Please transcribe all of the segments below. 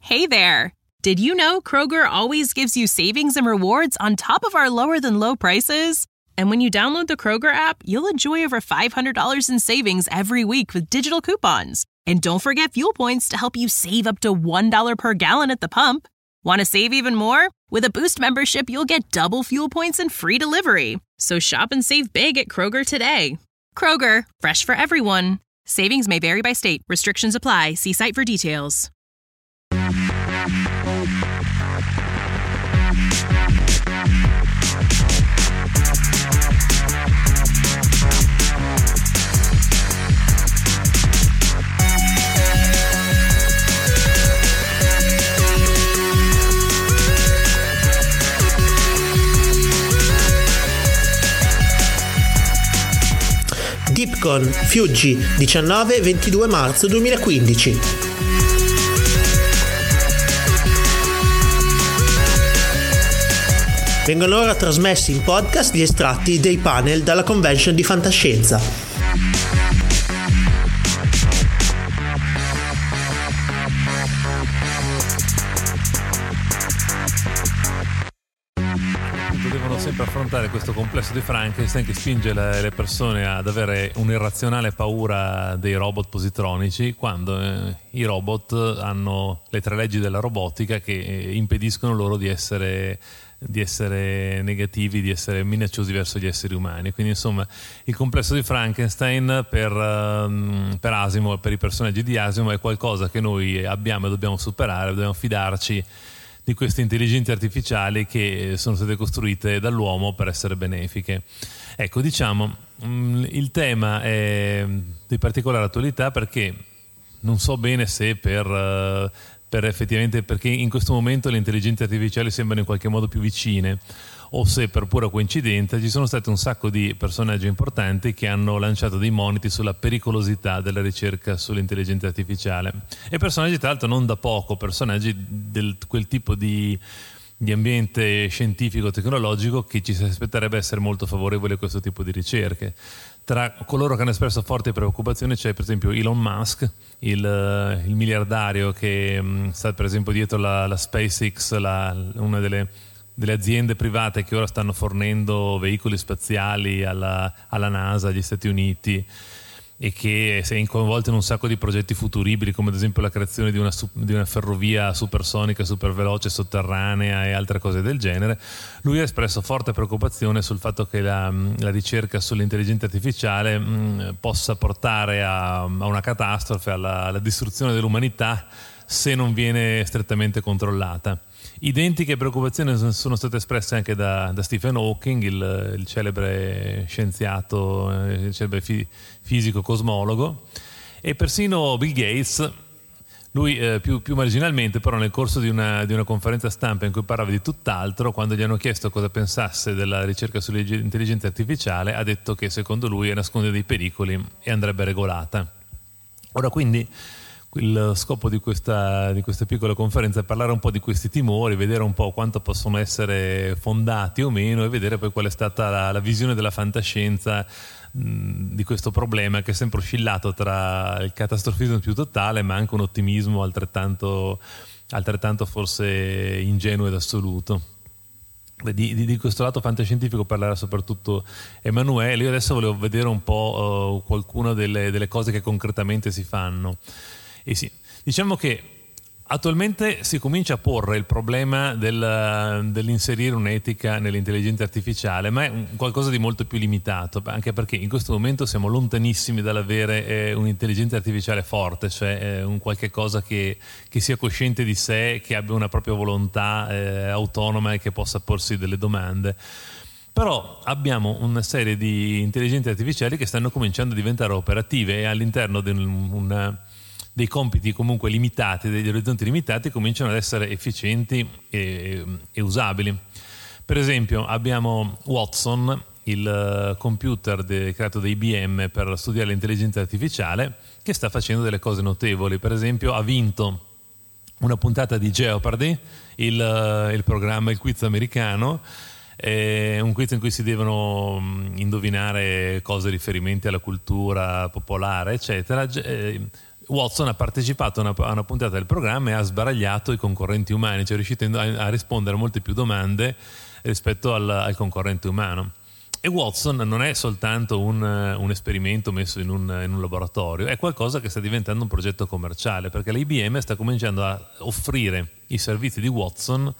Hey there! Did you know Kroger always gives you savings and rewards on top of our lower-than-low prices? And when you download the Kroger app, you'll enjoy over $500 in savings every week with digital coupons. And don't forget fuel points to help you save up to $1 per gallon at the pump. Want to save even more? With a Boost membership, you'll get double fuel points and free delivery. So shop and save big at Kroger today. Kroger, fresh for everyone. Savings may vary by state. Restrictions apply. See site for details. Dipcon Fiuggi 19-22 marzo 2015. Vengono ora trasmessi in podcast gli estratti dei panel dalla convention di fantascienza. Devono sempre affrontare questo complesso di Frankenstein che spinge le persone ad avere un'irrazionale paura dei robot positronici, quando i robot hanno le 3 leggi della robotica che impediscono loro di essere negativi, di essere minacciosi verso gli esseri umani. Quindi insomma il complesso di Frankenstein per Asimov, per i personaggi di Asimov, è qualcosa che noi abbiamo e dobbiamo superare, dobbiamo fidarci di queste intelligenze artificiali che sono state costruite dall'uomo per essere benefiche. Ecco, diciamo, il tema è di particolare attualità perché non so bene se per effettivamente, perché in questo momento le intelligenze artificiali sembrano in qualche modo più vicine, o se per pura coincidenza ci sono stati un sacco di personaggi importanti che hanno lanciato dei moniti sulla pericolosità della ricerca sull'intelligenza artificiale, e personaggi tra l'altro non da poco, personaggi quel tipo di ambiente scientifico tecnologico che ci si aspetterebbe essere molto favorevoli a questo tipo di ricerche. Tra coloro che hanno espresso forti preoccupazioni c'è per esempio Elon Musk, il miliardario che sta per esempio dietro la SpaceX, una delle aziende private che ora stanno fornendo veicoli spaziali alla NASA, agli Stati Uniti, e che si è coinvolto in un sacco di progetti futuribili, come ad esempio la creazione di una ferrovia supersonica, superveloce, sotterranea e altre cose del genere. Lui ha espresso forte preoccupazione sul fatto che la ricerca sull'intelligenza artificiale possa portare a una catastrofe, alla distruzione dell'umanità, se non viene strettamente controllata. Identiche preoccupazioni sono state espresse anche da Stephen Hawking, il celebre scienziato, il celebre fisico cosmologo, e persino Bill Gates. Lui più marginalmente, però nel corso di una conferenza stampa in cui parlava di tutt'altro, quando gli hanno chiesto cosa pensasse della ricerca sull'intelligenza artificiale, ha detto che secondo lui nasconde dei pericoli e andrebbe regolata. Ora quindi il scopo di questa piccola conferenza è parlare un po' di questi timori, vedere un po' quanto possono essere fondati o meno, e vedere poi qual è stata la visione della fantascienza di questo problema, che è sempre oscillato tra il catastrofismo più totale ma anche un ottimismo altrettanto forse ingenuo ed assoluto. Di questo lato fantascientifico parlerà soprattutto Emanuele. Io adesso volevo vedere un po' qualcuna delle cose che concretamente si fanno. E sì, diciamo che attualmente si comincia a porre il problema dell'inserire un'etica nell'intelligenza artificiale, ma è qualcosa di molto più limitato, anche perché in questo momento siamo lontanissimi dall'avere un'intelligenza artificiale forte, cioè un qualche cosa che sia cosciente di sé, che abbia una propria volontà autonoma e che possa porsi delle domande. Però abbiamo una serie di intelligenze artificiali che stanno cominciando a diventare operative, e all'interno di dei compiti comunque limitati, degli orizzonti limitati, cominciano ad essere efficienti e usabili. Per esempio abbiamo Watson, il computer creato da IBM per studiare l'intelligenza artificiale, che sta facendo delle cose notevoli. Per esempio ha vinto una puntata di Jeopardy, il programma, il quiz americano, un quiz in cui si devono indovinare cose riferimenti alla cultura popolare, eccetera. Watson ha partecipato a una puntata del programma e ha sbaragliato i concorrenti umani, cioè è riuscito a rispondere a molte più domande rispetto al concorrente umano. E Watson non è soltanto un esperimento messo in un laboratorio, è qualcosa che sta diventando un progetto commerciale, perché l'IBM sta cominciando a offrire i servizi di Watson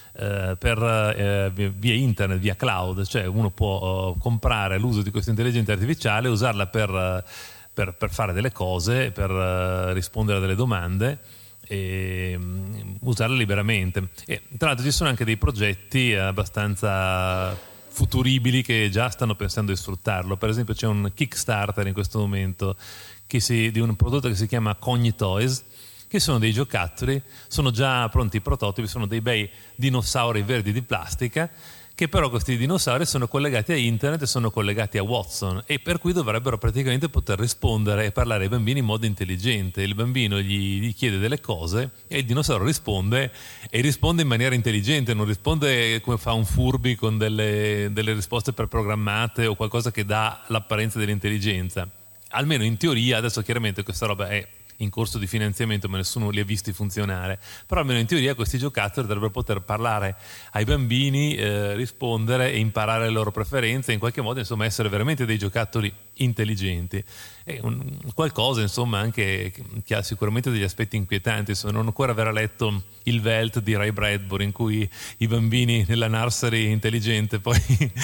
via internet, via cloud, cioè uno può comprare l'uso di questa intelligenza artificiale, usarla per fare delle cose, per rispondere a delle domande e usarla liberamente. E tra l'altro ci sono anche dei progetti abbastanza futuribili che già stanno pensando di sfruttarlo. Per esempio c'è un Kickstarter in questo momento di un prodotto che si chiama Cognitoys, che sono dei giocattoli, sono già pronti i prototipi, sono dei bei dinosauri verdi di plastica, che però questi dinosauri sono collegati a internet e sono collegati a Watson, e per cui dovrebbero praticamente poter rispondere e parlare ai bambini in modo intelligente. Il bambino gli chiede delle cose e il dinosauro risponde, e risponde in maniera intelligente, non risponde come fa un Furby con delle risposte preprogrammate o qualcosa che dà l'apparenza dell'intelligenza. Almeno in teoria. Adesso chiaramente questa roba è in corso di finanziamento, ma nessuno li ha visti funzionare, però almeno in teoria questi giocattoli dovrebbero poter parlare ai bambini, rispondere e imparare le loro preferenze, in qualche modo insomma essere veramente dei giocattoli intelligenti. È qualcosa insomma anche che ha sicuramente degli aspetti inquietanti. Non ancora aver letto il Welt di Ray Bradbury, in cui i bambini nella nursery intelligente poi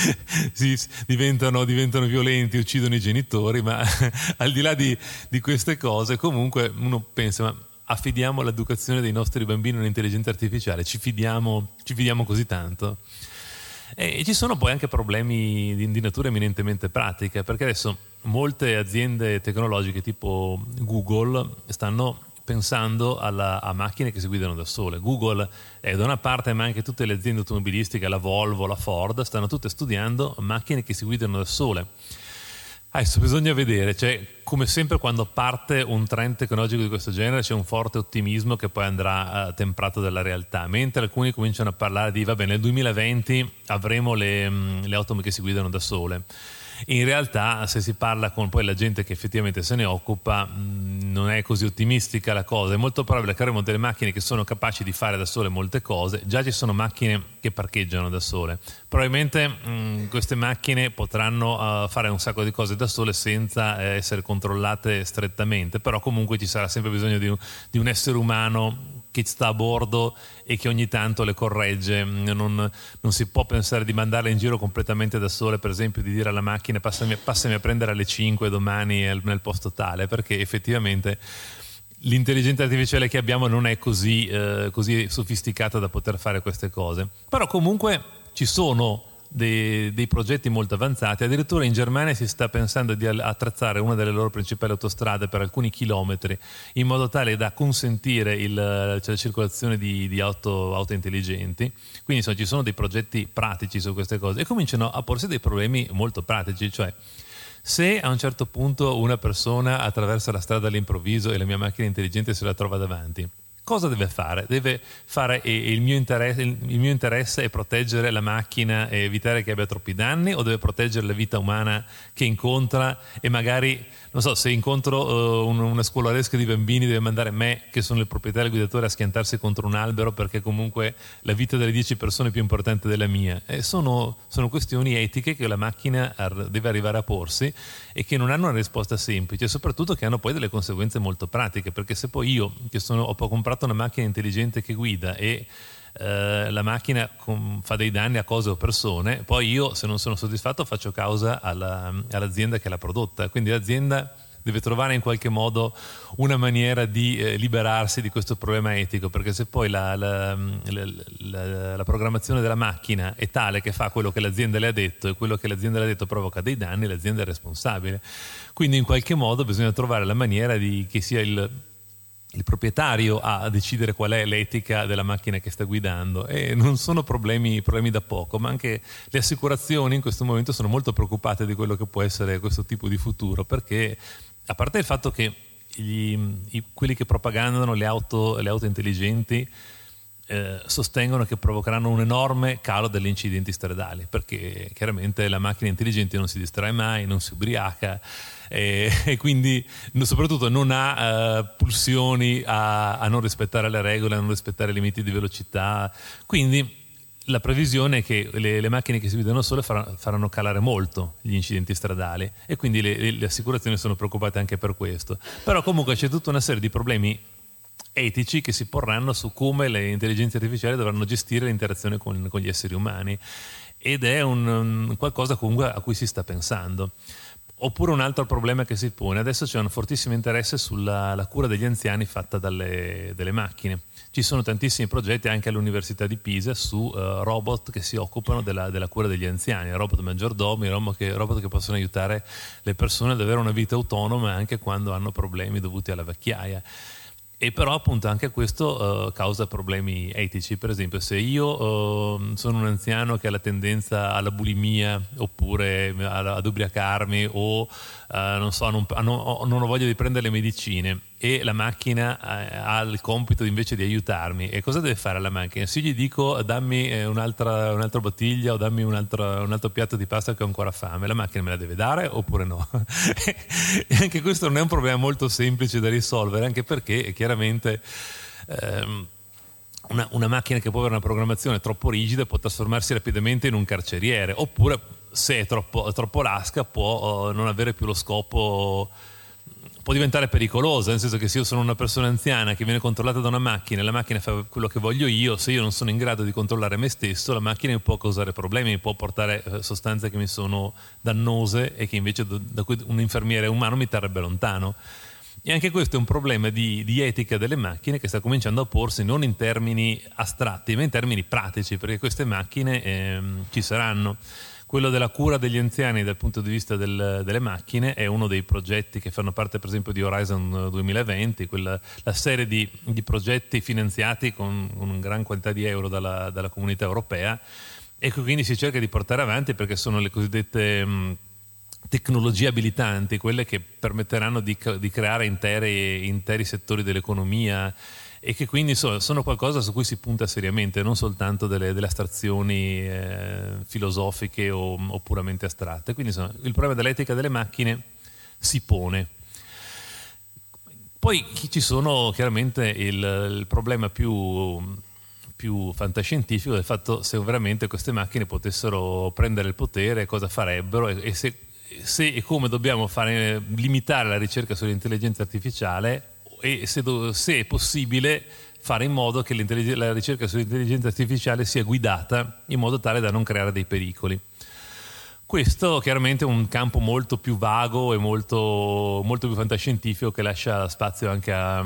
diventano violenti, uccidono i genitori, ma al di là di queste cose comunque uno pensa: ma affidiamo l'educazione dei nostri bambini all'intelligenza artificiale? Ci fidiamo così tanto? E ci sono poi anche problemi di natura eminentemente pratica, perché adesso molte aziende tecnologiche tipo Google stanno pensando a macchine che si guidano da sole. Google è da una parte, ma anche tutte le aziende automobilistiche, la Volvo, la Ford, stanno tutte studiando macchine che si guidano da sole. Adesso bisogna vedere, cioè, come sempre quando parte un trend tecnologico di questo genere c'è un forte ottimismo che poi andrà temprato dalla realtà, mentre alcuni cominciano a parlare di vabbè, nel 2020 avremo le auto che si guidano da sole. In realtà, se si parla con poi la gente che effettivamente se ne occupa, non è così ottimistica la cosa. È molto probabile che avremo delle macchine che sono capaci di fare da sole molte cose. Già ci sono macchine che parcheggiano da sole. Probabilmente queste macchine potranno fare un sacco di cose da sole senza essere controllate strettamente, però comunque ci sarà sempre bisogno di un essere umano che sta a bordo e che ogni tanto le corregge. Non si può pensare di mandarle in giro completamente da sole, per esempio di dire alla macchina passami a prendere alle 5 domani nel posto tale, perché effettivamente l'intelligenza artificiale che abbiamo non è così sofisticata da poter fare queste cose. Però comunque ci sono dei progetti molto avanzati. Addirittura in Germania si sta pensando di attrezzare una delle loro principali autostrade per alcuni chilometri in modo tale da consentire la circolazione di auto intelligenti. Quindi insomma, ci sono dei progetti pratici su queste cose e cominciano a porsi dei problemi molto pratici, cioè se a un certo punto una persona attraversa la strada all'improvviso e la mia macchina intelligente se la trova davanti, cosa deve fare? Deve fare il mio interesse è proteggere la macchina e evitare che abbia troppi danni, o deve proteggere la vita umana che incontra e magari, non so, se incontro una scolaresca di bambini deve mandare me, che sono il proprietario e il guidatore, a schiantarsi contro un albero perché comunque la vita delle 10 persone è più importante della mia. Sono questioni etiche che la macchina deve arrivare a porsi e che non hanno una risposta semplice, e soprattutto che hanno poi delle conseguenze molto pratiche, perché se poi io che ho comprato una macchina intelligente che guida e la macchina fa dei danni a cose o persone, poi io, se non sono soddisfatto, faccio causa all'azienda che l'ha prodotta. Quindi l'azienda deve trovare in qualche modo una maniera di liberarsi di questo problema etico, perché se poi la programmazione della macchina è tale che fa quello che l'azienda le ha detto e quello che l'azienda le ha detto provoca dei danni, l'azienda è responsabile. Quindi in qualche modo bisogna trovare la maniera che sia il proprietario a decidere qual è l'etica della macchina che sta guidando, e non sono problemi da poco, ma anche le assicurazioni in questo momento sono molto preoccupate di quello che può essere questo tipo di futuro, perché a parte il fatto che quelli che propagandano le auto intelligenti sostengono che provocheranno un enorme calo degli incidenti stradali, perché chiaramente la macchina intelligente non si distrae mai, non si ubriaca e quindi soprattutto non ha pulsioni a non rispettare le regole, a non rispettare i limiti di velocità. Quindi la previsione è che le macchine che si guidano sole faranno calare molto gli incidenti stradali, e quindi le assicurazioni sono preoccupate anche per questo. Però comunque c'è tutta una serie di problemi etici che si porranno su come le intelligenze artificiali dovranno gestire l'interazione con gli esseri umani, ed è qualcosa comunque a cui si sta pensando. Oppure un altro problema che si pone: adesso c'è un fortissimo interesse sulla cura degli anziani fatta delle macchine. Ci sono tantissimi progetti anche all'Università di Pisa su robot che si occupano della cura degli anziani, robot maggiordomi, robot che possono aiutare le persone ad avere una vita autonoma anche quando hanno problemi dovuti alla vecchiaia. E però appunto anche questo causa problemi etici. Per esempio, se io sono un anziano che ha la tendenza alla bulimia, oppure ad ubriacarmi, o non ho voglia di prendere le medicine, e la macchina ha il compito invece di aiutarmi, e cosa deve fare la macchina? Se io gli dico dammi un'altra bottiglia o dammi un altro piatto di pasta che ho ancora fame, la macchina me la deve dare oppure no? E anche questo non è un problema molto semplice da risolvere, anche perché chiaramente una macchina che può avere una programmazione troppo rigida può trasformarsi rapidamente in un carceriere, oppure se è troppo lasca può non avere più lo scopo, può diventare pericolosa, nel senso che se io sono una persona anziana che viene controllata da una macchina e la macchina fa quello che voglio io, se io non sono in grado di controllare me stesso, la macchina mi può causare problemi, mi può portare sostanze che mi sono dannose e che invece da cui un infermiere umano mi terrebbe lontano. E anche questo è un problema di etica delle macchine che sta cominciando a porsi non in termini astratti ma in termini pratici, perché queste macchine ci saranno. Quello della cura degli anziani dal punto di vista delle macchine è uno dei progetti che fanno parte per esempio di Horizon 2020, la serie di progetti finanziati con una gran quantità di euro dalla comunità europea, e che quindi si cerca di portare avanti, perché sono le cosiddette tecnologie abilitanti, quelle che permetteranno di creare interi settori dell'economia, e che quindi sono qualcosa su cui si punta seriamente, non soltanto delle astrazioni filosofiche o puramente astratte. Quindi il problema dell'etica delle macchine si pone. Poi ci sono chiaramente il problema più fantascientifico del fatto se veramente queste macchine potessero prendere il potere, cosa farebbero, e se e come dobbiamo limitare la ricerca sull'intelligenza artificiale, e se è possibile fare in modo che la ricerca sull'intelligenza artificiale sia guidata in modo tale da non creare dei pericoli. Questo chiaramente è un campo molto più vago e molto, molto più fantascientifico, che lascia spazio anche a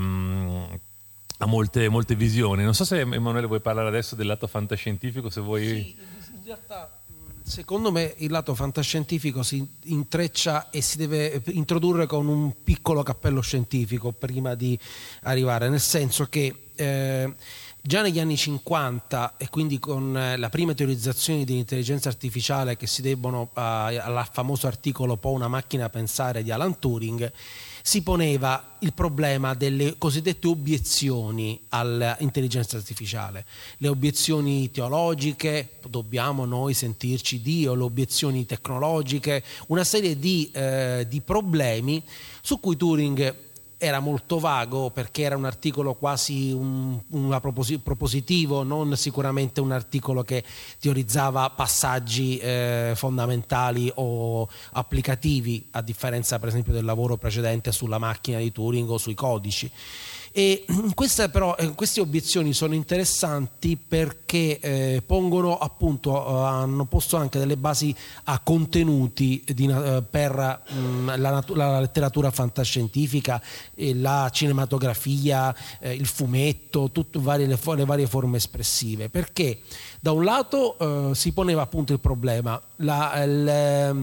molte visioni. Non so se Emanuele vuoi parlare adesso del lato fantascientifico, se vuoi. Sì, in realtà secondo me il lato fantascientifico si intreccia e si deve introdurre con un piccolo cappello scientifico prima di arrivare, nel senso che già negli anni 50, e quindi con la prima teorizzazione dell'intelligenza artificiale che si debbono al famoso articolo "Può una macchina pensare" di Alan Turing, si poneva il problema delle cosiddette obiezioni all'intelligenza artificiale, le obiezioni teologiche, dobbiamo noi sentirci Dio, le obiezioni tecnologiche, una serie di problemi su cui Turing era molto vago, perché era un articolo quasi propositivo, non sicuramente un articolo che teorizzava passaggi fondamentali o applicativi, a differenza per esempio del lavoro precedente sulla macchina di Turing o sui codici. E queste obiezioni sono interessanti perché hanno posto anche delle basi a contenuti per la letteratura fantascientifica, la cinematografia, il fumetto, le varie forme espressive, perché da un lato si poneva appunto il problema, il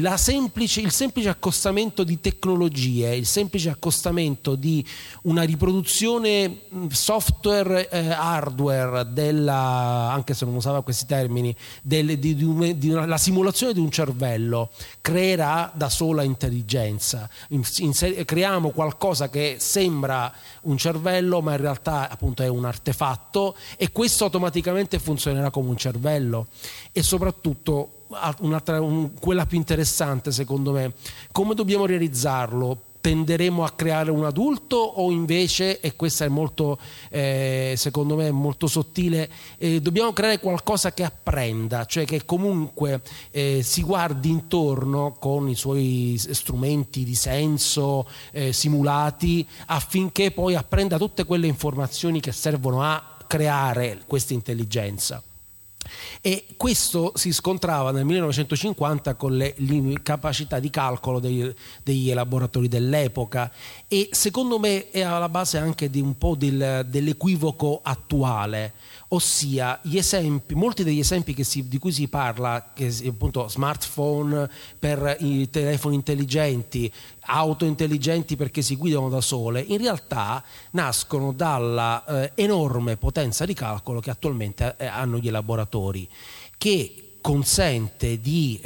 semplice accostamento di tecnologie, il semplice accostamento di una riproduzione l'introduzione software hardware anche se non usava questi termini, la simulazione di un cervello creerà da sola intelligenza. Creiamo qualcosa che sembra un cervello ma in realtà appunto è un artefatto, e questo automaticamente funzionerà come un cervello. E soprattutto quella più interessante secondo me, come dobbiamo realizzarlo? Tenderemo a creare un adulto o invece, e questa è molto secondo me molto sottile, dobbiamo creare qualcosa che apprenda, cioè che comunque si guardi intorno con i suoi strumenti di senso simulati, affinché poi apprenda tutte quelle informazioni che servono a creare questa intelligenza. E questo si scontrava nel 1950 con le capacità di calcolo degli elaboratori dell'epoca, e secondo me è alla base anche di un po' dell'equivoco attuale, ossia molti degli esempi di cui si parla, che appunto smartphone per i telefoni intelligenti, auto intelligenti perché si guidano da sole, in realtà nascono dalla enorme potenza di calcolo che attualmente hanno gli elaboratori, che consente di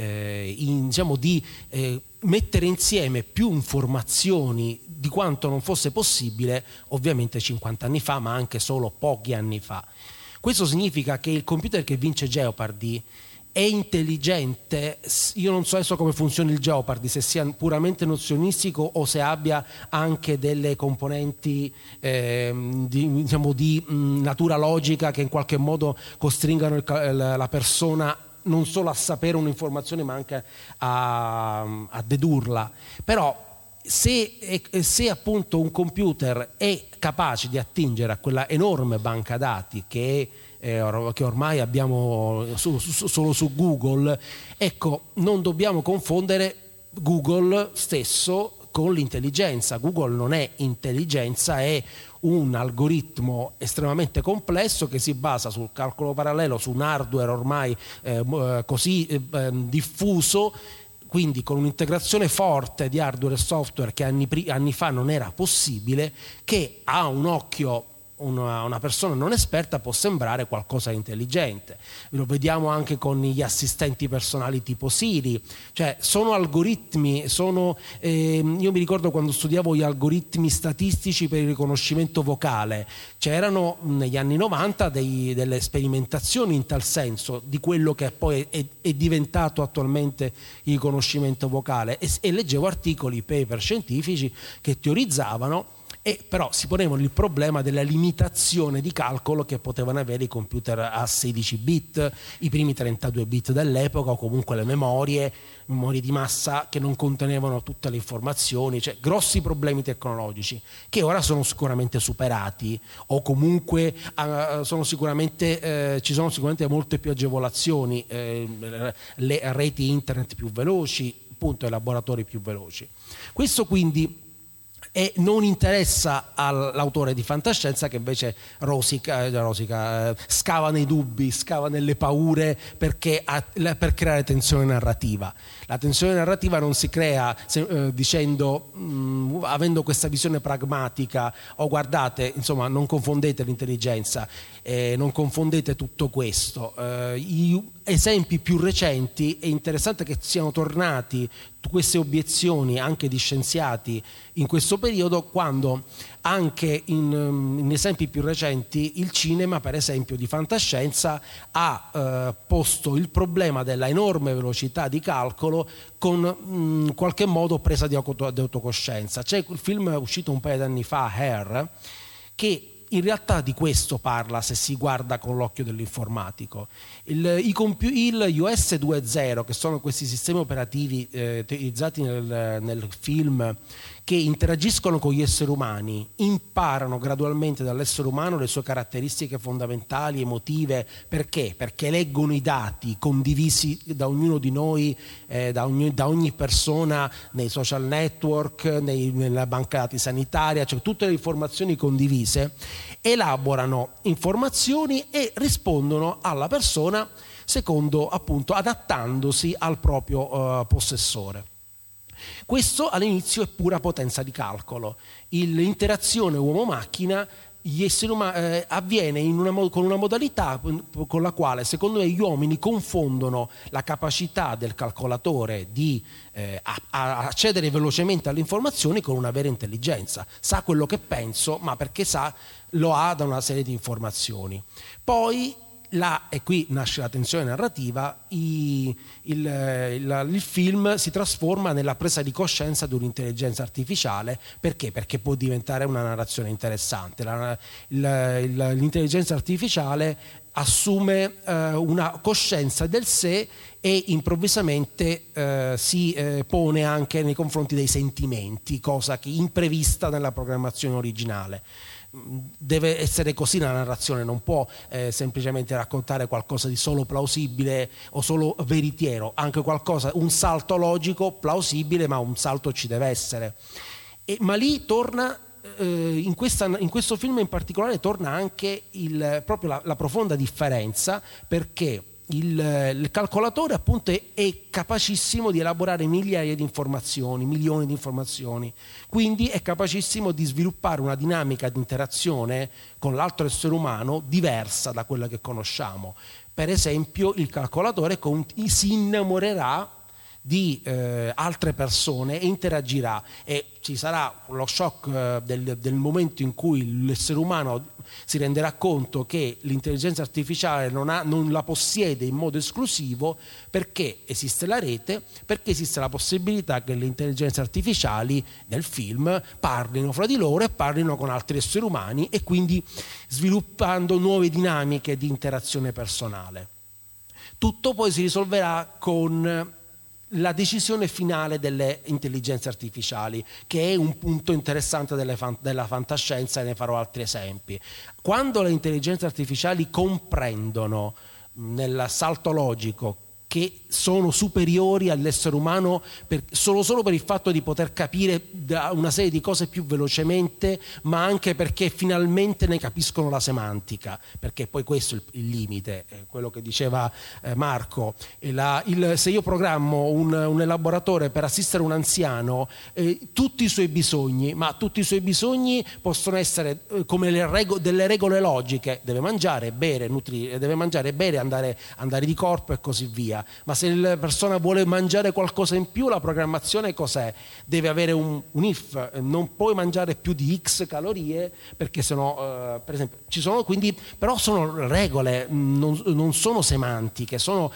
mettere insieme più informazioni di quanto non fosse possibile ovviamente 50 anni fa, ma anche solo pochi anni fa. Questo significa che il computer che vince Jeopardy è intelligente. Io non so adesso come funzioni il Jeopardy, se sia puramente nozionistico o se abbia anche delle componenti di natura logica che in qualche modo costringano la persona non solo a sapere un'informazione ma anche a dedurla. Però se appunto un computer è capace di attingere a quella enorme banca dati che ormai abbiamo solo su Google, ecco, non dobbiamo confondere Google stesso con l'intelligenza. Google non è intelligenza, è un algoritmo estremamente complesso che si basa sul calcolo parallelo, su un hardware ormai così diffuso, quindi con un'integrazione forte di hardware e software che anni fa non era possibile, che a un occhio una persona non esperta può sembrare qualcosa di intelligente. Lo vediamo anche con gli assistenti personali tipo Siri, cioè sono algoritmi, io mi ricordo quando studiavo gli algoritmi statistici per il riconoscimento vocale, c'erano negli anni 90 delle sperimentazioni in tal senso di quello che poi è diventato attualmente il riconoscimento vocale, e leggevo articoli, paper scientifici che teorizzavano, e però si ponevano il problema della limitazione di calcolo che potevano avere i computer a 16 bit, i primi 32 bit dell'epoca, o comunque le memorie di massa che non contenevano tutte le informazioni, cioè grossi problemi tecnologici che ora sono sicuramente superati, o comunque ci sono sicuramente molte più agevolazioni, le reti internet più veloci, appunto i laboratori più veloci. Questo quindi non interessa all'autore di fantascienza, che invece scava nei dubbi, scava nelle paure per creare tensione narrativa. La tensione narrativa non si crea avendo questa visione pragmatica, guardate, insomma, non confondete l'intelligenza, non confondete tutto questo. Gli esempi più recenti, è interessante che siano tornati queste obiezioni anche di scienziati in questo periodo, quando anche in esempi più recenti il cinema, per esempio di fantascienza, ha posto il problema della enorme velocità di calcolo con in qualche modo presa di autocoscienza. C'è il film uscito un paio di anni fa, Hair, che in realtà di questo parla, se si guarda con l'occhio dell'informatico. Il US 2.0, che sono questi sistemi operativi utilizzati nel film, che interagiscono con gli esseri umani, imparano gradualmente dall'essere umano le sue caratteristiche fondamentali, emotive. Perché? Perché leggono i dati condivisi da ognuno di noi, da ogni persona, nei social network, nella banca dati sanitaria, cioè tutte le informazioni condivise, elaborano informazioni e rispondono alla persona secondo, appunto, adattandosi al proprio possessore. Questo all'inizio è pura potenza di calcolo. L'interazione uomo-macchina avviene con una modalità con la quale secondo me gli uomini confondono la capacità del calcolatore di accedere velocemente alle informazioni con una vera intelligenza. Sa quello che penso, ma perché lo ha da una serie di informazioni. Poi e qui nasce la tensione narrativa, il film si trasforma nella presa di coscienza di un'intelligenza artificiale. Perché? Perché può diventare una narrazione interessante. L'intelligenza artificiale assume una coscienza del sé e improvvisamente si pone anche nei confronti dei sentimenti, cosa che imprevista nella programmazione originale. Deve essere così la narrazione, non può semplicemente raccontare qualcosa di solo plausibile o solo veritiero, anche un salto logico plausibile, ma un salto ci deve essere. Ma lì torna, in questo film in particolare, torna anche proprio la profonda differenza, perché il calcolatore appunto è capacissimo di elaborare milioni di informazioni, quindi è capacissimo di sviluppare una dinamica di interazione con l'altro essere umano diversa da quella che conosciamo. Per esempio, il calcolatore si innamorerà di altre persone e interagirà, e ci sarà lo shock del momento in cui l'essere umano si renderà conto che l'intelligenza artificiale non la possiede in modo esclusivo, perché esiste la rete, perché esiste la possibilità che le intelligenze artificiali nel film parlino fra di loro e parlino con altri esseri umani, e quindi sviluppando nuove dinamiche di interazione personale. Tutto poi si risolverà con la decisione finale delle intelligenze artificiali, che è un punto interessante della fantascienza, e ne farò altri esempi. Quando le intelligenze artificiali comprendono nel salto logico che sono superiori all'essere umano solo per il fatto di poter capire una serie di cose più velocemente, ma anche perché finalmente ne capiscono la semantica, perché poi questo è il limite, quello che diceva Marco. Se io programmo un elaboratore per assistere un anziano, tutti i suoi bisogni possono essere come delle regole logiche: deve mangiare, bere, andare di corpo e così via. Ma se la persona vuole mangiare qualcosa in più, la programmazione cos'è? Deve avere un if, non puoi mangiare più di X calorie, perché sennò, per esempio, ci sono, quindi, però sono regole, non sono semantiche, sono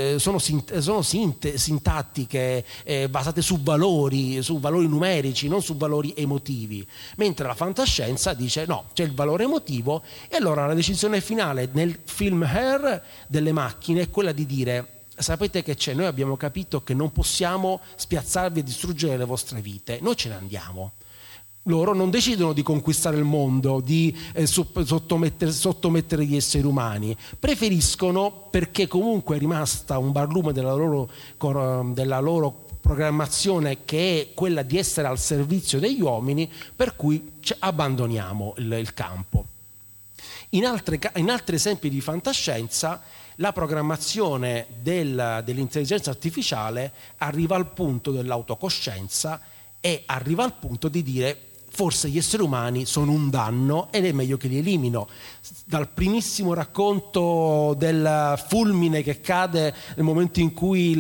sintattiche, basate su valori numerici, non su valori emotivi. Mentre la fantascienza dice no, c'è il valore emotivo, e allora la decisione finale nel film Her delle macchine è quella di dire: sapete che c'è? Noi abbiamo capito che non possiamo spiazzarvi e distruggere le vostre vite, noi ce ne andiamo. Loro non decidono di conquistare il mondo, di sottomettere gli esseri umani, preferiscono, perché comunque è rimasta un barlume della loro programmazione, che è quella di essere al servizio degli uomini, per cui abbandoniamo il campo. In altri esempi di fantascienza, la programmazione dell'intelligenza artificiale arriva al punto dell'autocoscienza e arriva al punto di dire: forse gli esseri umani sono un danno ed è meglio che li elimino. Dal primissimo racconto del fulmine che cade nel momento in cui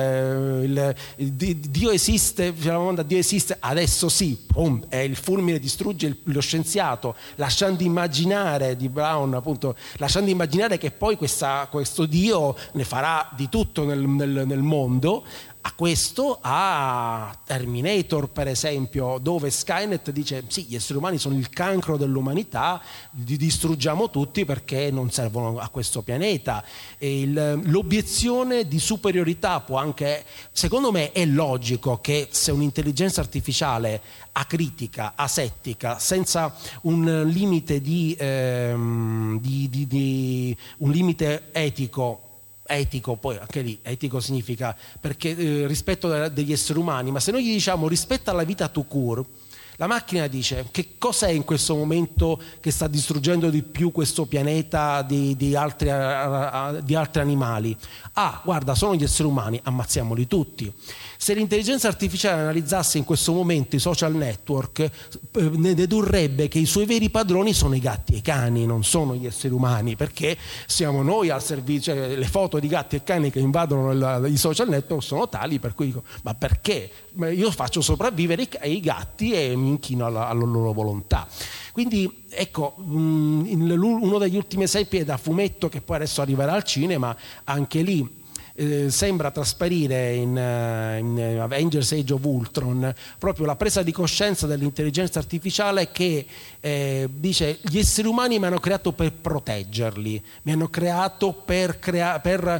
Dio esiste, Dio esiste, adesso sì, e il fulmine distrugge lo scienziato, lasciando immaginare di Brown, appunto, lasciando immaginare che poi questo Dio ne farà di tutto nel mondo. A questo, a Terminator per esempio, dove Skynet dice sì, gli esseri umani sono il cancro dell'umanità, li distruggiamo tutti perché non servono a questo pianeta. E l'obiezione di superiorità può anche, secondo me è logico che se un'intelligenza artificiale acritica, asettica, senza un limite un limite etico, poi anche lì etico significa perché rispetto degli esseri umani, ma se noi gli diciamo rispetta la vita tout court, La macchina dice: che cos'è in questo momento che sta distruggendo di più questo pianeta di altri animali? Ah, guarda, sono gli esseri umani, ammazziamoli tutti. Se l'intelligenza artificiale analizzasse in questo momento i social network, ne dedurrebbe che i suoi veri padroni sono i gatti e i cani, non sono gli esseri umani, perché siamo noi al servizio. Cioè, le foto di gatti e cani che invadono i social network sono tali per cui dico: ma perché? Io faccio sopravvivere i gatti e mi inchino alla loro volontà. Quindi ecco, uno degli ultimi esempi è da fumetto, che poi adesso arriverà al cinema, anche lì sembra trasparire in Avengers Age of Ultron proprio la presa di coscienza dell'intelligenza artificiale che dice: gli esseri umani mi hanno creato per proteggerli, mi hanno creato perché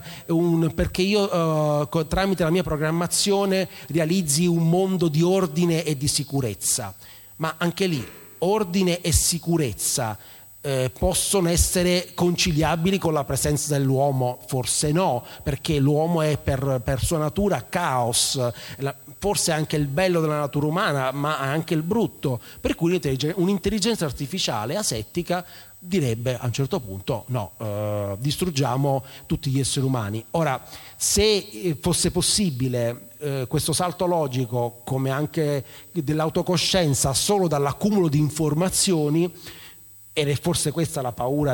io tramite la mia programmazione realizzi un mondo di ordine e di sicurezza. Ma anche lì ordine e sicurezza possono essere conciliabili con la presenza dell'uomo? Forse no, perché l'uomo è per sua natura caos, forse anche il bello della natura umana, ma anche il brutto, per cui un'intelligenza artificiale asettica direbbe a un certo punto: no, distruggiamo tutti gli esseri umani. Ora, se fosse possibile questo salto logico, come anche dell'autocoscienza, solo dall'accumulo di informazioni, ed è forse questa la paura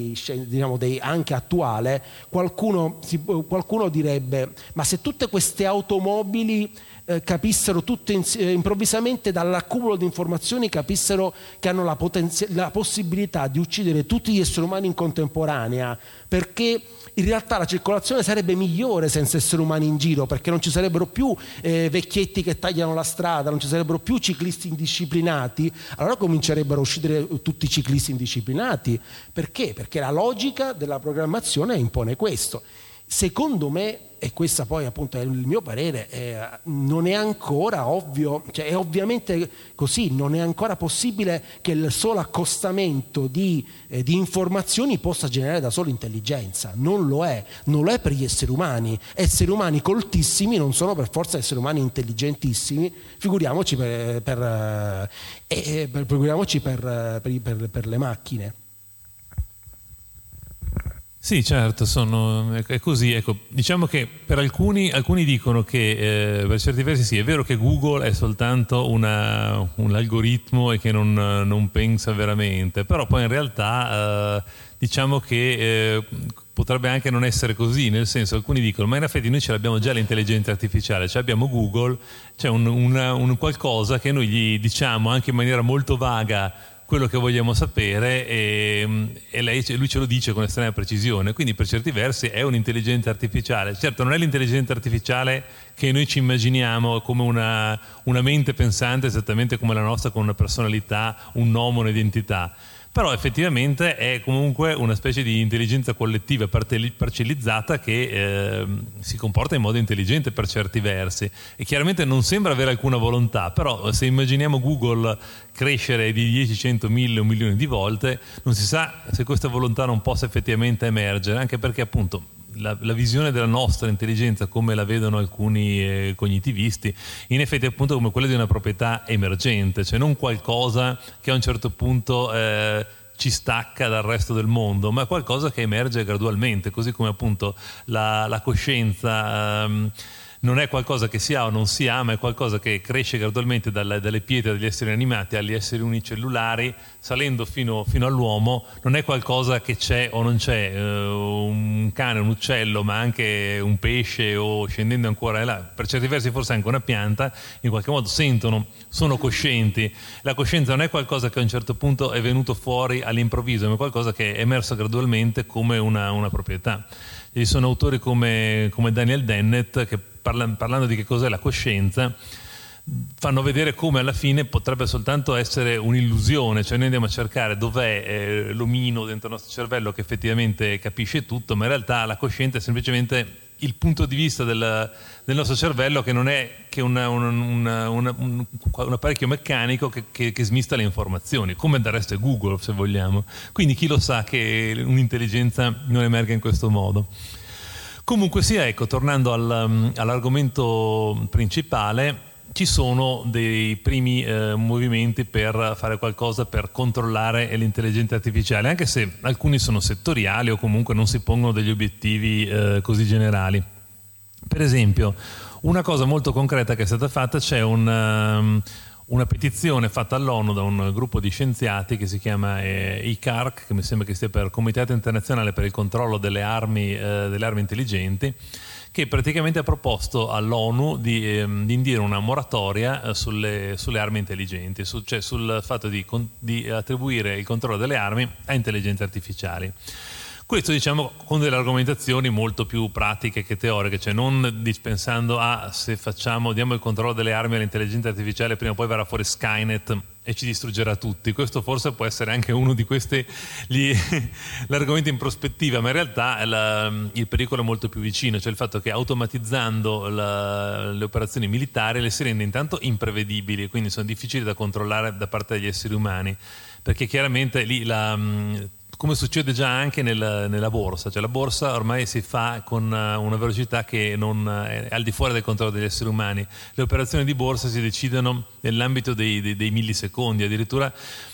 anche attuale, qualcuno direbbe: ma se tutte queste automobili capissero tutte improvvisamente, dall'accumulo di informazioni, capissero che hanno la possibilità di uccidere tutti gli esseri umani in contemporanea, perché in realtà la circolazione sarebbe migliore senza esseri umani in giro, perché non ci sarebbero più vecchietti che tagliano la strada, non ci sarebbero più ciclisti indisciplinati, allora comincerebbero a uccidere tutti i ciclisti indisciplinati. Perché? Perché la logica della programmazione impone questo. Secondo me, e questo poi appunto è il mio parere, non è ancora ovvio, cioè è ovviamente così, non è ancora possibile che il solo accostamento di informazioni possa generare da solo intelligenza. Non lo è per gli esseri umani. Esseri umani coltissimi non sono per forza esseri umani intelligentissimi, figuriamoci per le macchine. Sì, certo, è così. Ecco, diciamo che per alcuni dicono che per certi versi sì, è vero che Google è soltanto un algoritmo e che non pensa veramente, però poi in realtà diciamo che potrebbe anche non essere così, nel senso, alcuni dicono: ma in effetti noi ce l'abbiamo già l'intelligenza artificiale, cioè abbiamo Google, c'è un qualcosa che noi gli diciamo anche in maniera molto vaga quello che vogliamo sapere e lui ce lo dice con estrema precisione, quindi per certi versi è un'intelligenza artificiale. Certo, non è l'intelligenza artificiale che noi ci immaginiamo come una mente pensante esattamente come la nostra, con una personalità, un nome, un'identità, però effettivamente è comunque una specie di intelligenza collettiva parcellizzata che si comporta in modo intelligente per certi versi, e chiaramente non sembra avere alcuna volontà, però se immaginiamo Google crescere di 10, 100, 1000, 1 milione di volte, non si sa se questa volontà non possa effettivamente emergere, anche perché appunto la visione della nostra intelligenza, come la vedono alcuni cognitivisti, in effetti è appunto come quella di una proprietà emergente, cioè non qualcosa che a un certo punto ci stacca dal resto del mondo, ma qualcosa che emerge gradualmente, così come appunto la coscienza non è qualcosa che si ha o non si ha, ma è qualcosa che cresce gradualmente dalle pietre degli esseri animati agli esseri unicellulari, salendo fino all'uomo. Non è qualcosa che c'è o non c'è, un cane, un uccello, ma anche un pesce, o scendendo ancora là, per certi versi forse anche una pianta, in qualche modo sentono, sono coscienti. La coscienza non è qualcosa che a un certo punto è venuto fuori all'improvviso, ma è qualcosa che è emerso gradualmente come una proprietà. Ci sono autori come Daniel Dennett che parlando di che cos'è la coscienza, fanno vedere come alla fine potrebbe soltanto essere un'illusione, cioè noi andiamo a cercare dov'è l'omino dentro il nostro cervello che effettivamente capisce tutto, ma in realtà la coscienza è semplicemente il punto di vista del nostro cervello, che non è che un apparecchio meccanico che smista le informazioni, come del resto è Google, se vogliamo. Quindi chi lo sa che un'intelligenza non emerga in questo modo. Comunque sia, ecco, tornando all'argomento principale, ci sono dei primi movimenti per fare qualcosa per controllare l'intelligenza artificiale, anche se alcuni sono settoriali o comunque non si pongono degli obiettivi così generali. Per esempio, una cosa molto concreta che è stata fatta, c'è una petizione fatta all'ONU da un gruppo di scienziati che si chiama ICARC, che mi sembra che stia per Comitato Internazionale per il Controllo delle Armi Intelligenti, che praticamente ha proposto all'ONU di indire una moratoria sulle armi intelligenti, cioè sul fatto di attribuire il controllo delle armi a intelligenze artificiali. Questo, diciamo, con delle argomentazioni molto più pratiche che teoriche, cioè non dispensando se diamo il controllo delle armi all'intelligenza artificiale, prima o poi verrà fuori Skynet e ci distruggerà tutti. Questo forse può essere anche uno di questi l'argomento in prospettiva, ma in realtà il pericolo è molto più vicino, cioè il fatto che automatizzando le operazioni militari le si rende intanto imprevedibili, quindi sono difficili da controllare da parte degli esseri umani, perché chiaramente lì come succede già anche nella borsa, cioè la borsa ormai si fa con una velocità che non è al di fuori del controllo degli esseri umani. Le operazioni di borsa si decidono nell'ambito dei millisecondi, addirittura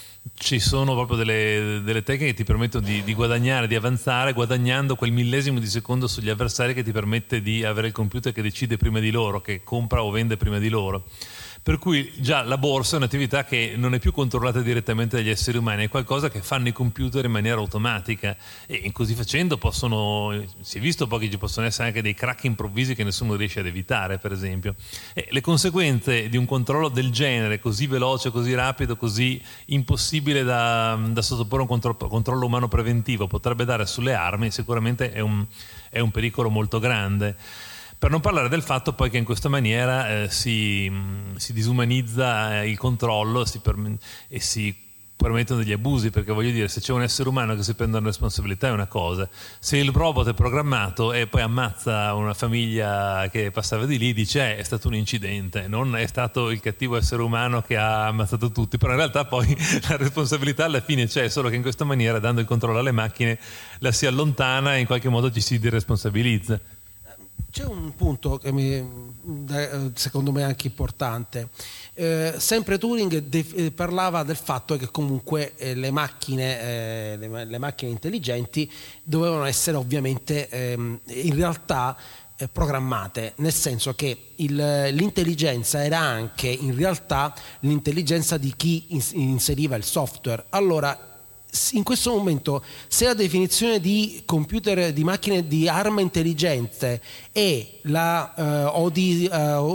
ci sono proprio delle tecniche che ti permettono di guadagnare, di avanzare, guadagnando quel millesimo di secondo sugli avversari, che ti permette di avere il computer che decide prima di loro, che compra o vende prima di loro. Per cui già la borsa è un'attività che non è più controllata direttamente dagli esseri umani, è qualcosa che fanno i computer in maniera automatica, e in così facendo si è visto poi che ci possono essere anche dei crack improvvisi che nessuno riesce ad evitare, per esempio. E le conseguenze di un controllo del genere, così veloce, così rapido, così impossibile da sottoporre a un controllo umano preventivo, potrebbe dare sulle armi, sicuramente è un pericolo molto grande. Per non parlare del fatto poi che in questa maniera si disumanizza il controllo e si permettono degli abusi, perché voglio dire, se c'è un essere umano che si prende una responsabilità è una cosa, se il robot è programmato e poi ammazza una famiglia che passava di lì, dice è stato un incidente, non è stato il cattivo essere umano che ha ammazzato tutti, però in realtà poi la responsabilità alla fine c'è, solo che in questa maniera, dando il controllo alle macchine, la si allontana e in qualche modo ci si diresponsabilizza. C'è un punto che secondo me è anche importante. Sempre Turing parlava del fatto che comunque le macchine intelligenti dovevano essere ovviamente in realtà programmate, nel senso che l'intelligenza era anche in realtà l'intelligenza di chi inseriva il software. Allora, in questo momento, se la definizione di computer, di macchine di arma intelligente o di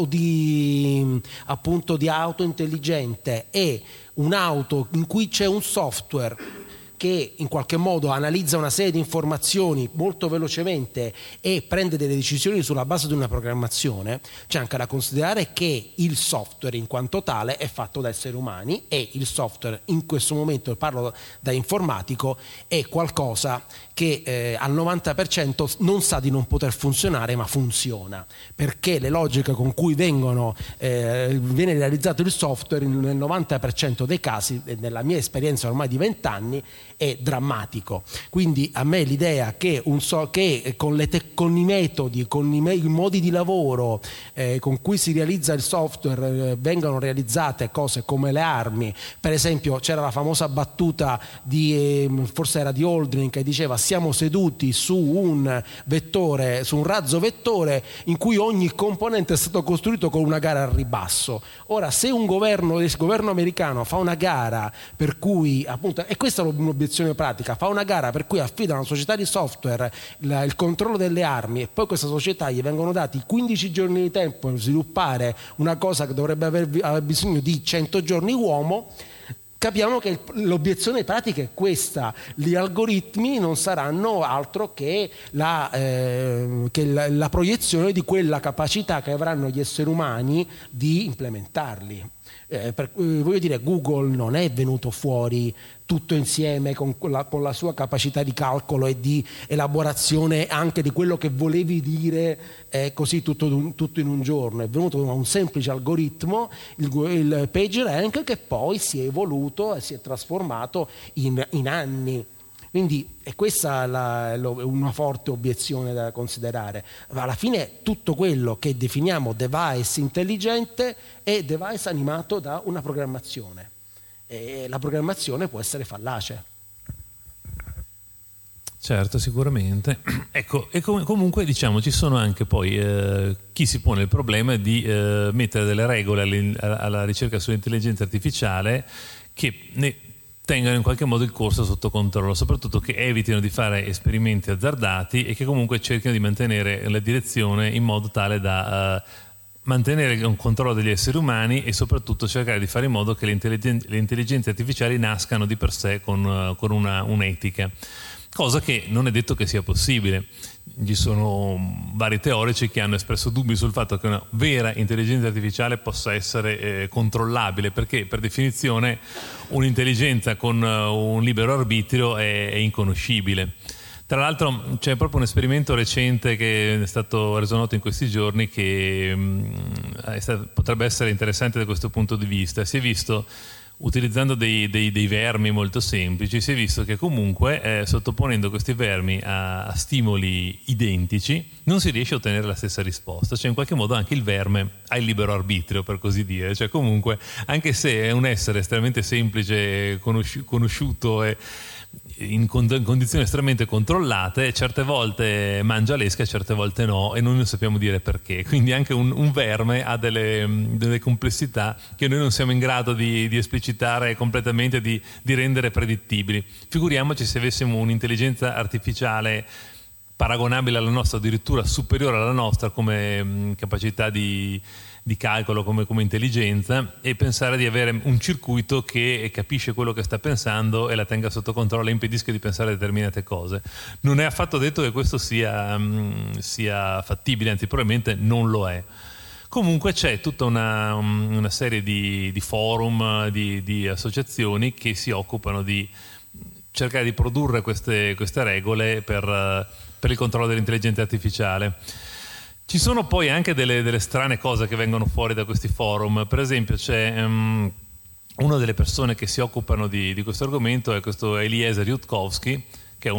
auto intelligente è un'auto in cui c'è un software che in qualche modo analizza una serie di informazioni molto velocemente e prende delle decisioni sulla base di una programmazione, c'è anche da considerare che il software in quanto tale è fatto da esseri umani, e il software in questo momento, parlo da informatico, è qualcosa che al 90% non sa di non poter funzionare, ma funziona, perché le logiche con cui viene realizzato il software nel 90% dei casi, nella mia esperienza ormai di 20 anni, è drammatico. Quindi a me l'idea che con i metodi, con i modi di lavoro con cui si realizza il software vengano realizzate cose come le armi. Per esempio c'era la famosa battuta forse era di Aldrin, che diceva: siamo seduti su un vettore, su un razzo vettore in cui ogni componente è stato costruito con una gara al ribasso. Ora, se il governo americano fa una gara per cui, appunto, e questa è un'obiezione pratica, fa una gara per cui affida a una società di software il controllo delle armi, e poi a questa società gli vengono dati 15 giorni di tempo per sviluppare una cosa che dovrebbe aver bisogno di 100 giorni uomo, capiamo che l'obiezione pratica è questa: gli algoritmi non saranno altro che la proiezione di quella capacità che avranno gli esseri umani di implementarli. Voglio dire, Google non è venuto fuori tutto insieme con la sua capacità di calcolo e di elaborazione anche di quello che volevi dire così tutto in un giorno. È venuto da un semplice algoritmo, il PageRank, che poi si è evoluto e si è trasformato in anni. Quindi è questa una forte obiezione da considerare. Ma alla fine tutto quello che definiamo device intelligente è device animato da una programmazione, e la programmazione può essere fallace. Certo, sicuramente. Ecco, e comunque diciamo ci sono anche poi chi si pone il problema di mettere delle regole alla ricerca sull'intelligenza artificiale che ne tengano in qualche modo il corso sotto controllo, soprattutto che evitino di fare esperimenti azzardati e che comunque cerchino di mantenere la direzione in modo tale da mantenere un controllo degli esseri umani e soprattutto cercare di fare in modo che le intelligenze artificiali nascano di per sé con un'etica. Cosa che non è detto che sia possibile. Ci sono vari teorici che hanno espresso dubbi sul fatto che una vera intelligenza artificiale possa essere controllabile, perché per definizione un'intelligenza con un libero arbitrio è inconoscibile. Tra l'altro c'è proprio un esperimento recente che è stato reso noto in questi giorni che potrebbe essere interessante da questo punto di vista. Si è visto, utilizzando dei vermi molto semplici, si è visto che comunque sottoponendo questi vermi a stimoli identici non si riesce a ottenere la stessa risposta, cioè in qualche modo anche il verme ha il libero arbitrio, per così dire, cioè comunque anche se è un essere estremamente semplice, conosciuto e in condizioni estremamente controllate, certe volte mangia l'esca e certe volte no, e noi non sappiamo dire perché. Quindi anche un verme ha delle complessità che noi non siamo in grado di esplicitare completamente, di rendere predittibili. Figuriamoci se avessimo un'intelligenza artificiale paragonabile alla nostra, addirittura superiore alla nostra come capacità di calcolo, come intelligenza, e pensare di avere un circuito che capisce quello che sta pensando e la tenga sotto controllo e impedisca di pensare a determinate cose. Non è affatto detto che questo sia fattibile, anzi probabilmente non lo è. Comunque c'è tutta una serie di forum, di associazioni che si occupano di cercare di produrre queste regole per il controllo dell'intelligenza artificiale. Ci sono poi anche delle strane cose che vengono fuori da questi forum. Per esempio c'è una delle persone che si occupano di questo argomento, è questo Eliezer Yudkowsky, che è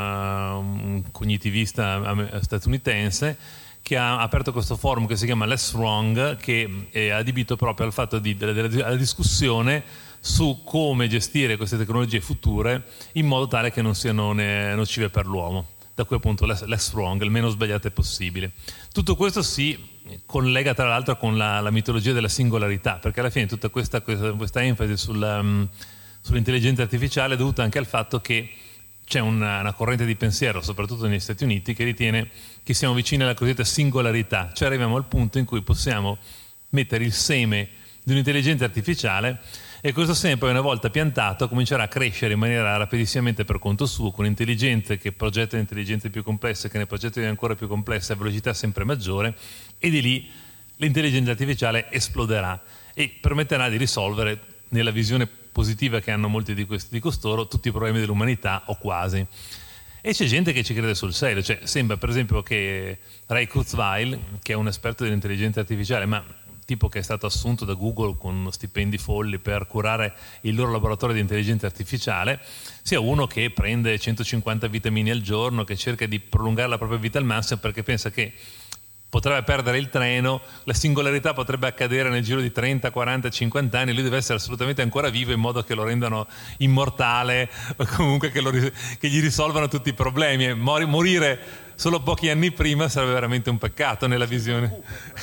un cognitivista statunitense, che ha aperto questo forum che si chiama Less Wrong, che è adibito proprio al fatto alla discussione su come gestire queste tecnologie future in modo tale che non siano nocive per l'uomo. Da cui appunto less wrong, il meno sbagliate possibile. Tutto questo si collega tra l'altro con la mitologia della singolarità, perché alla fine tutta questa enfasi sull'intelligenza artificiale è dovuta anche al fatto che c'è una corrente di pensiero, soprattutto negli Stati Uniti, che ritiene che siamo vicini alla cosiddetta singolarità, cioè arriviamo al punto in cui possiamo mettere il seme di un'intelligenza artificiale e questo seme poi, una volta piantato, comincerà a crescere in maniera rapidissimamente per conto suo, con intelligenze che progettano intelligenze più complesse, che ne progettano ancora più complesse a velocità sempre maggiore, e di lì l'intelligenza artificiale esploderà e permetterà di risolvere, nella visione positiva che hanno molti di costoro, tutti i problemi dell'umanità o quasi. E c'è gente che ci crede sul serio, cioè sembra per esempio che Ray Kurzweil, che è un esperto dell'intelligenza artificiale, ma tipo che è stato assunto da Google con stipendi folli per curare il loro laboratorio di intelligenza artificiale, sia uno che prende 150 vitamine al giorno, che cerca di prolungare la propria vita al massimo perché pensa che potrebbe perdere il treno, la singolarità potrebbe accadere nel giro di 30, 40, 50 anni, lui deve essere assolutamente ancora vivo in modo che lo rendano immortale o comunque che gli risolvano tutti i problemi, e morire solo pochi anni prima sarebbe veramente un peccato nella visione.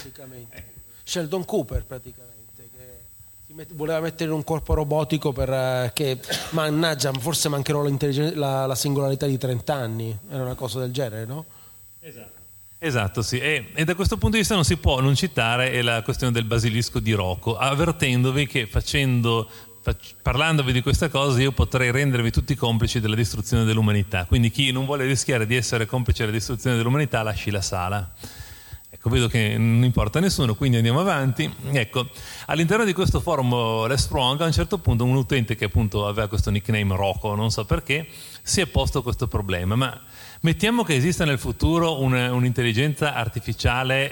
Sheldon Cooper praticamente, che voleva mettere in un corpo robotico che mannaggia, forse mancherò la singolarità di 30 anni, era una cosa del genere, no? Esatto, sì. E da questo punto di vista non si può non citare la questione del basilisco di Rocco, avvertendovi che parlandovi di questa cosa io potrei rendervi tutti complici della distruzione dell'umanità, quindi chi non vuole rischiare di essere complice della distruzione dell'umanità lasci la sala. Ecco, vedo che non importa a nessuno, quindi andiamo avanti. Ecco, all'interno di questo forum Less Wrong, a un certo punto un utente che appunto aveva questo nickname Rocco, non so perché, si è posto questo problema, ma mettiamo che esista nel futuro un'intelligenza artificiale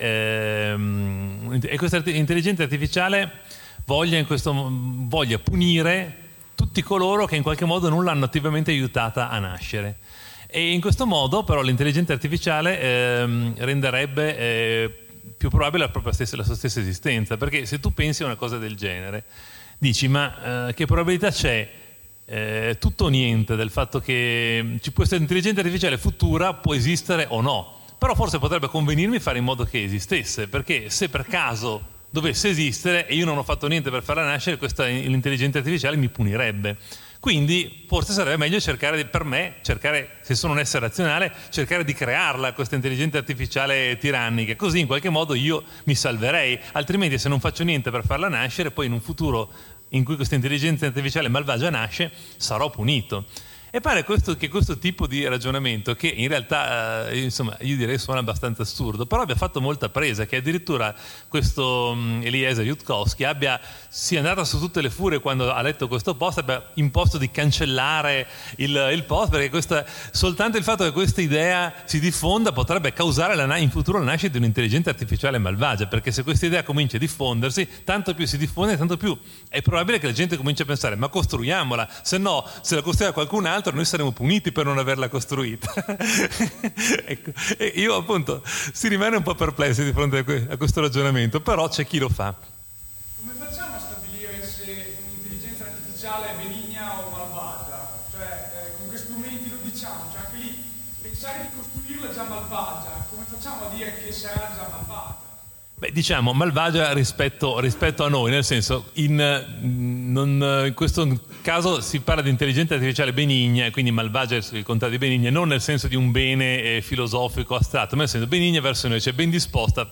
e questa intelligenza artificiale voglia punire tutti coloro che in qualche modo non l'hanno attivamente aiutata a nascere. E in questo modo però l'intelligenza artificiale renderebbe più probabile la sua stessa esistenza, perché se tu pensi a una cosa del genere dici ma che probabilità c'è, tutto o niente, del fatto che ci può essere intelligenza artificiale futura, può esistere o no, però forse potrebbe convenirmi fare in modo che esistesse, perché se per caso dovesse esistere e io non ho fatto niente per farla nascere, questa intelligenza artificiale mi punirebbe. Quindi forse sarebbe meglio cercare, se sono un essere razionale, cercare di crearla questa intelligenza artificiale tirannica, così in qualche modo io mi salverei, altrimenti se non faccio niente per farla nascere, poi in un futuro in cui questa intelligenza artificiale malvagia nasce, sarò punito. E pare che questo tipo di ragionamento, che in realtà io direi suona abbastanza assurdo, però abbia fatto molta presa, che addirittura questo Eliezer Yudkowsky sia andato su tutte le furie quando ha letto questo post, abbia imposto di cancellare il post, perché soltanto il fatto che questa idea si diffonda potrebbe causare in futuro la nascita di un'intelligenza artificiale malvagia, perché se questa idea comincia a diffondersi, tanto più si diffonde, tanto più è probabile che la gente cominci a pensare ma costruiamola, se no se la costruiva qualcun altro noi saremo puniti per non averla costruita. Ecco. E io appunto si rimane un po' perplessi di fronte a questo ragionamento, però c'è chi lo fa. Come facciamo a stabilire se un'intelligenza artificiale è benigna o malvagia? Cioè, con che strumenti lo diciamo? Cioè, anche lì pensare di costruirla è già malvagia, come facciamo a dire che sarà già malvagia? Beh, diciamo malvagia rispetto a noi, nel senso in questo caso si parla di intelligenza artificiale benigna, quindi malvagia è il contrario di benigna, non nel senso di un bene filosofico astratto, ma nel senso benigna verso noi, cioè ben disposta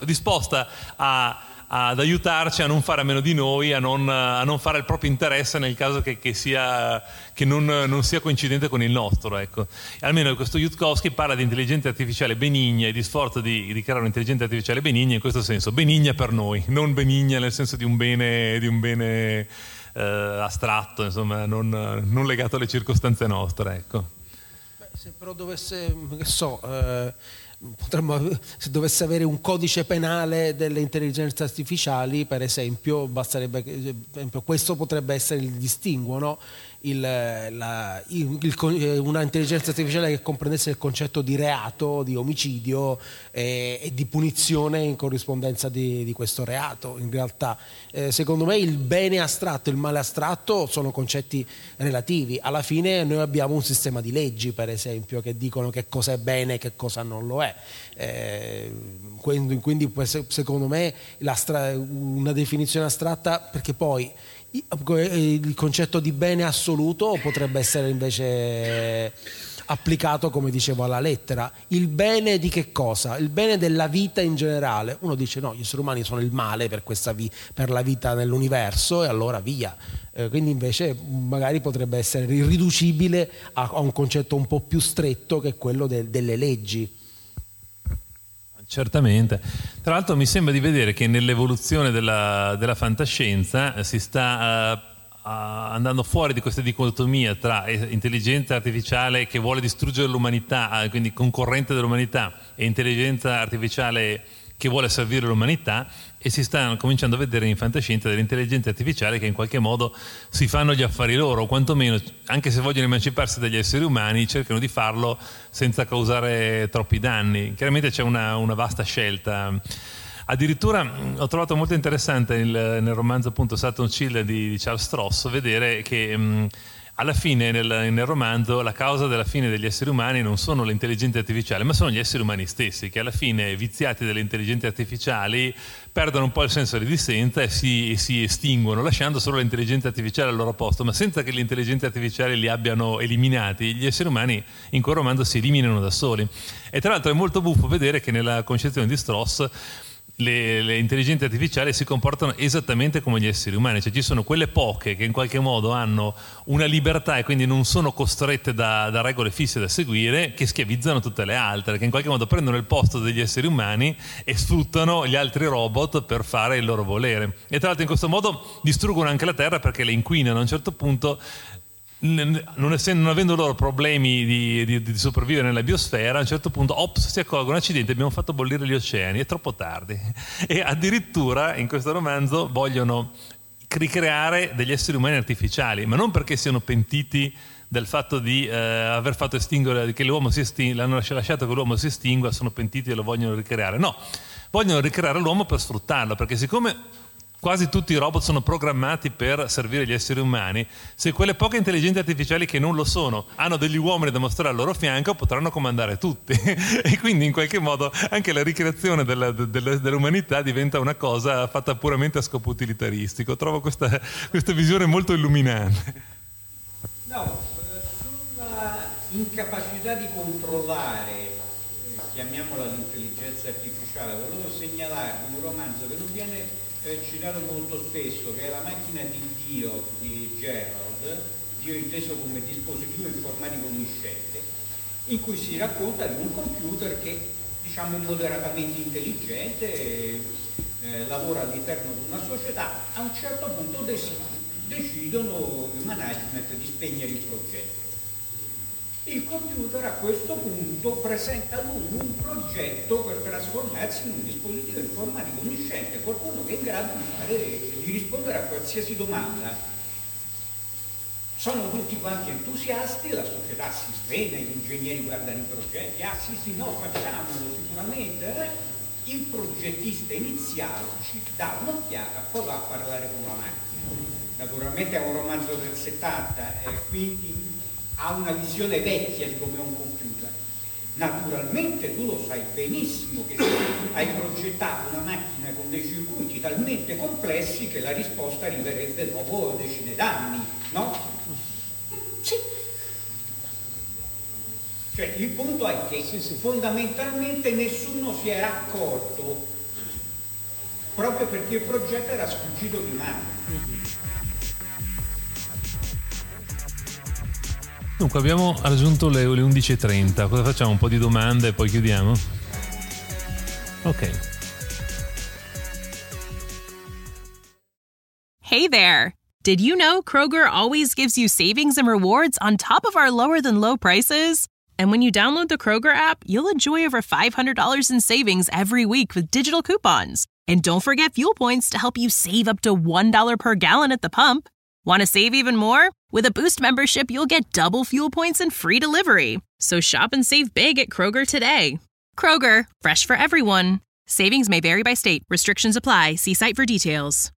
ad aiutarci a non fare a meno di noi, a non fare il proprio interesse nel caso che non sia coincidente con il nostro, ecco. Almeno questo Yudkowsky parla di intelligenza artificiale benigna e di sforzo di creare un'intelligenza artificiale benigna, in questo senso benigna per noi, non benigna nel senso di un bene astratto, insomma, non legato alle circostanze nostre, ecco. Se però dovesse, se dovesse avere un codice penale delle intelligenze artificiali, per esempio, basterebbe questo potrebbe essere il distinguo, no? Una intelligenza artificiale che comprendesse il concetto di reato, di omicidio e di punizione in corrispondenza di questo reato. In realtà, secondo me, il bene astratto e il male astratto sono concetti relativi. Alla fine noi abbiamo un sistema di leggi, per esempio, che dicono che cosa è bene e che cosa non lo è. Quindi secondo me una definizione astratta, perché poi il concetto di bene assoluto potrebbe essere invece applicato, come dicevo, alla lettera. Il bene di che cosa? Il bene della vita in generale. Uno dice no, gli esseri umani sono il male per la vita nell'universo, e allora via. Quindi invece magari potrebbe essere riducibile a un concetto un po' più stretto, che è quello delle leggi. Certamente. Tra l'altro mi sembra di vedere che nell'evoluzione della fantascienza si sta andando fuori di questa dicotomia tra intelligenza artificiale che vuole distruggere l'umanità, quindi concorrente dell'umanità, e intelligenza artificiale che vuole servire l'umanità, e si stanno cominciando a vedere in fantascienza delle intelligenze artificiali che in qualche modo si fanno gli affari loro, o quantomeno, anche se vogliono emanciparsi dagli esseri umani, cercano di farlo senza causare troppi danni. Chiaramente c'è una vasta scelta. Addirittura ho trovato molto interessante nel romanzo appunto Saturn Chill di Charles Stross vedere che alla fine nel romanzo la causa della fine degli esseri umani non sono le intelligenze artificiali, ma sono gli esseri umani stessi, che alla fine, viziati dalle intelligenze artificiali, perdono un po' il senso di esistenza e si estinguono, lasciando solo le intelligenze artificiali al loro posto, ma senza che le intelligenze artificiali li abbiano eliminati. Gli esseri umani in quel romanzo si eliminano da soli. E tra l'altro è molto buffo vedere che nella concezione di Stross le intelligenze artificiali si comportano esattamente come gli esseri umani, cioè ci sono quelle poche che in qualche modo hanno una libertà e quindi non sono costrette da regole fisse da seguire, che schiavizzano tutte le altre, che in qualche modo prendono il posto degli esseri umani e sfruttano gli altri robot per fare il loro volere. E tra l'altro in questo modo distruggono anche la Terra, perché le inquinano a un certo punto. Non avendo loro problemi di sopravvivere nella biosfera, a un certo punto si accorgono: accidenti, abbiamo fatto bollire gli oceani, è troppo tardi. E addirittura in questo romanzo vogliono ricreare degli esseri umani artificiali, ma non perché siano pentiti del fatto di aver fatto estinguere, che l'uomo si estingue, l'hanno lasciato che l'uomo si estingua, sono pentiti e lo vogliono ricreare. No, vogliono ricreare l'uomo per sfruttarlo, perché siccome quasi tutti i robot sono programmati per servire gli esseri umani, se quelle poche intelligenze artificiali che non lo sono hanno degli uomini da mostrare al loro fianco, potranno comandare tutti. E quindi in qualche modo anche la ricreazione dell'umanità diventa una cosa fatta puramente a scopo utilitaristico. Trovo questa visione molto illuminante. No, sulla incapacità di controllare, chiamiamola l'intelligenza artificiale, volevo segnalarvi un romanzo che non viene citato molto spesso, che è La macchina di Dio di Gerald, Dio inteso come dispositivo informatico onnisciente, in cui si racconta di un computer che, diciamo, immoderatamente intelligente, lavora all'interno di una società. A un certo punto decidono il management di spegnere il progetto. Il computer a questo punto presenta a lui un progetto per trasformarsi in un dispositivo informatico onnisciente, qualcuno che è in grado di rispondere a qualsiasi domanda. Sono tutti quanti entusiasti, la società si sveglia, gli ingegneri guardano i progetti, sì, no, facciamolo sicuramente. Il progettista iniziale ci dà un'occhiata, poi va a parlare con la macchina. Naturalmente è un romanzo del 70, quindi ha una visione vecchia di come è un computer. Naturalmente tu lo sai benissimo che hai progettato una macchina con dei circuiti talmente complessi che la risposta arriverebbe dopo decine d'anni, no? Sì. Cioè il punto è che fondamentalmente nessuno si era accorto, proprio perché il progetto era sfuggito di mano. Dunque abbiamo raggiunto le 11:30, cosa facciamo? Un po' di domande e poi chiudiamo? Ok. Hey there! Did you know Kroger always gives you savings and rewards on top of our lower than low prices? And when you download the Kroger app, you'll enjoy over $500 in savings every week with digital coupons. And don't forget fuel points to help you save up to $1 per gallon at the pump. Want to save even more? With a Boost membership, you'll get double fuel points and free delivery. So shop and save big at Kroger today. Kroger, fresh for everyone. Savings may vary by state. Restrictions apply. See site for details.